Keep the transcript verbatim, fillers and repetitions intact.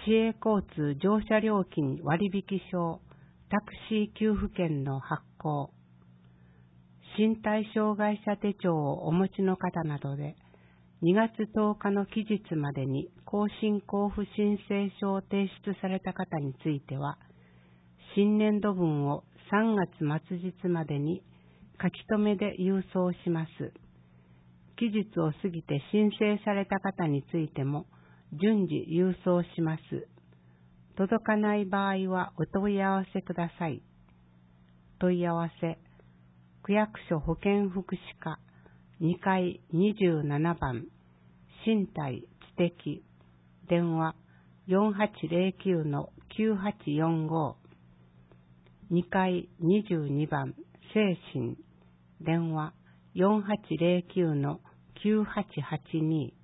市営交通乗車料金割引証、タクシー給付券の発行、身体障害者手帳をお持ちの方などで、にがつとおかの期日までに更新交付申請書を提出された方については、新年度分をさんがつ末日までに書き留めで郵送します。期日を過ぎて申請された方についても順次郵送します。届かない場合はお問い合わせください。問い合わせ、区役所保健福祉課にかいにじゅうななばん、身体知的、電話 よんはちゼロきゅうのきゅうはちよんご、にかいにじゅうにばん、精神、電話 よんはちゼロきゅうのきゅうはちはちに、